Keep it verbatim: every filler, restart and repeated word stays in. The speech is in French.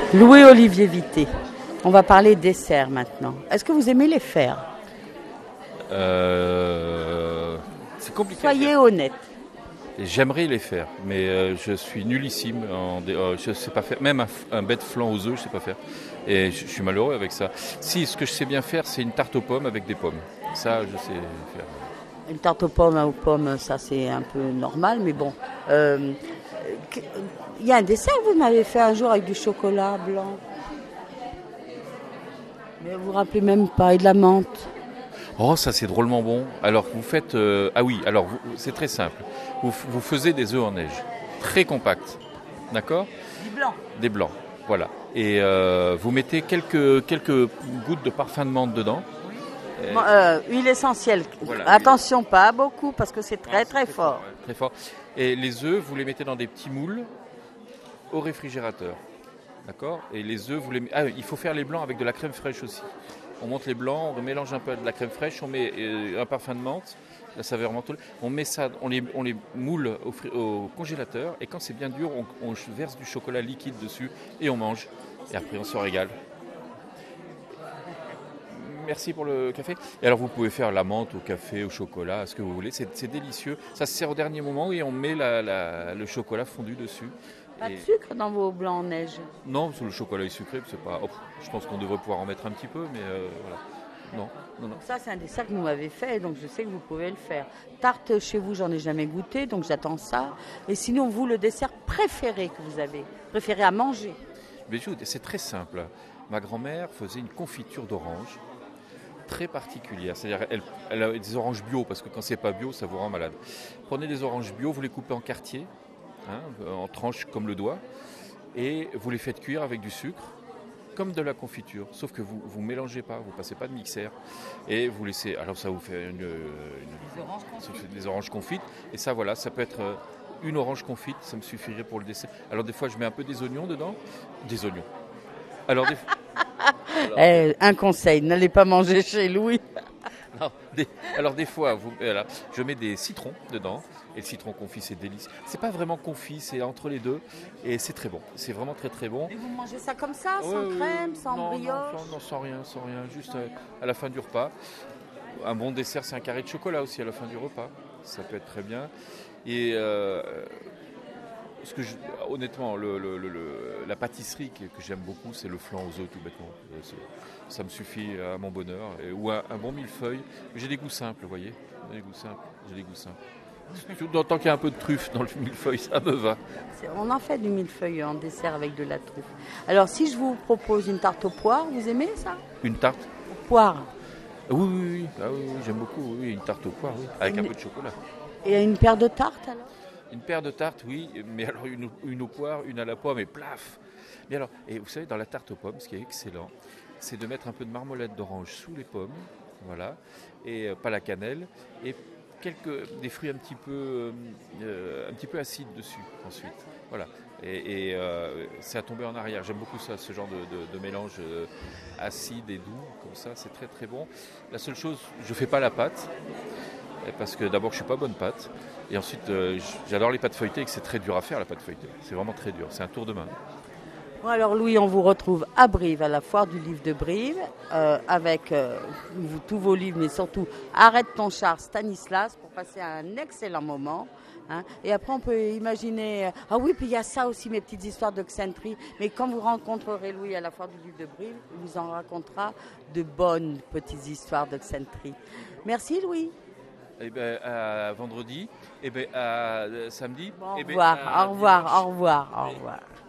Louis-Olivier Vité. On va parler dessert maintenant. Est-ce que vous aimez les faire? Euh, c'est compliqué. Soyez honnête. J'aimerais les faire, mais euh, je suis nullissime. En dé- euh, je sais pas faire. Même un, un bête flan aux œufs, je sais pas faire. Et je, je suis malheureux avec ça. Si, ce que je sais bien faire, c'est une tarte aux pommes avec des pommes. Ça, je sais faire. Une tarte aux pommes, aux pommes, ça c'est un peu normal, mais bon. Euh, que- Il y a un dessert que vous m'avez fait un jour avec du chocolat blanc. Mais vous vous rappelez même pas, et de la menthe. Oh, ça c'est drôlement bon. Alors vous faites, euh, ah oui, alors vous- c'est très simple. Vous, f- vous faisiez des œufs en neige, très compacts, d'accord? Du blanc. Des blancs, voilà. Et euh, vous mettez quelques quelques gouttes de parfum de menthe dedans. Et- Bon, euh, huile essentielle. Voilà. Attention, pas beaucoup, parce que c'est très Ah, c'est très fort. ouais, très fort. Et les œufs, vous les mettez dans des petits moules au réfrigérateur. D'accord? Et les œufs, vous les... Ah, il faut faire les blancs avec de la crème fraîche aussi. On monte les blancs, on mélange un peu de la crème fraîche, on met euh, un parfum de menthe, la saveur menthol. On met ça, on les, on les moule au, fri- au congélateur et quand c'est bien dur, on, on verse du chocolat liquide dessus et on mange. Et après, on se régale. Merci pour le café. Et alors, vous pouvez faire la menthe au café, au chocolat, ce que vous voulez. C'est, c'est délicieux. Ça se sert au dernier moment et on met la- la- le chocolat fondu dessus. Pas de Et- sucre dans vos blancs en neige. Non, parce que le chocolat est sucré, c'est pas. Oh, je pense qu'on devrait pouvoir en mettre un petit peu, mais euh, voilà. Non, non, non. Ça, c'est un dessert que vous m'avez fait, donc je sais que vous pouvez le faire. Tarte chez vous, j'en ai jamais goûté, donc j'attends ça. Et sinon, vous, le dessert préféré que vous avez, préféré à manger? Mais écoute, c'est très simple. Ma grand-mère faisait une confiture d'orange très particulière. C'est-à-dire, elle, elle a des oranges bio, parce que quand c'est pas bio, ça vous rend malade. Prenez des oranges bio, vous les coupez en quartiers, hein, en tranches comme le doigt, et vous les faites cuire avec du sucre, comme de la confiture, sauf que vous vous mélangez pas, vous passez pas de mixeur, et vous laissez. Alors ça vous fait une, une- Des oranges ça fait des oranges confites, et ça voilà, ça peut être euh, une orange confite, ça me suffirait pour le dessert. Alors des fois je mets un peu des oignons dedans, des oignons. Alors des fois. Eh, un conseil, n'allez pas manger chez Louis. Non, des- alors des fois, vous, voilà, je mets des citrons dedans, et le citron confit c'est délicieux. C'est pas vraiment confit, c'est entre les deux, et c'est très bon. C'est vraiment très très bon. Et vous mangez ça comme ça, sans Ouais, crème, ouais, sans non, brioche? non, sans, non, sans rien, sans rien, juste euh, à la fin du repas. Un bon dessert, c'est un carré de chocolat aussi à la fin du repas. Ça peut être très bien. Et euh, ce que je- honnêtement, le- le- le- le- la pâtisserie que, que j'aime beaucoup, c'est le flan aux œufs, tout bêtement. Euh, c'est- Ça me suffit à mon bonheur. Et- ou un, un bon millefeuille. J'ai des goûts simples, vous voyez. J'ai des goûts simples. J'ai des goûts simples. Surtout tant qu'il y a un peu de truffe dans le millefeuille, ça me va. C'est- On en fait du millefeuille en dessert avec de la truffe. Alors, si je vous propose une tarte aux poires, vous aimez ça? Une tarte. Aux poires. Ah oui, oui, oui, ah oui, oui, j'aime beaucoup. Oui, une tarte aux poires, oui, avec un Une- peu de chocolat. Et une paire de tartes, alors? Une paire de tartes, oui, mais alors une, une aux poires, une à la pomme et plaf. Mais alors, et vous savez, dans la tarte aux pommes, ce qui est excellent, c'est de mettre un peu de marmelade d'orange sous les pommes, voilà, et euh, pas la cannelle, et quelques des fruits un petit peu, euh, euh, un petit peu acides dessus ensuite, voilà. Et, et, euh, c'est à tomber en arrière. J'aime beaucoup ça, ce genre de, de- de mélange euh, acide et doux, comme ça, c'est très très bon. La seule chose, je fais pas la pâte. Parce que d'abord, je suis pas bonne pâte. Et ensuite, euh, j'adore les pâtes feuilletées et que c'est très dur à faire, la pâte feuilletée. C'est vraiment très dur. C'est un tour de main. Bon, alors Louis, on vous retrouve à Brive, à la foire du livre de Brive, euh, avec euh, vous- tous vos livres, mais surtout Arrête ton char, Stanislas, pour passer un excellent moment. Hein. Et après, on peut imaginer... euh, ah oui, puis il y a ça aussi, mes petites histoires d'Oxentry. Mais quand vous rencontrerez Louis à la foire du livre de Brive, il vous en racontera de bonnes petites histoires d'Oxentry. Merci Louis. Et ben, à vendredi, et ben, à euh, samedi. Bon, au eh ben, revoir, à au revoir, dimanche. au revoir, au revoir.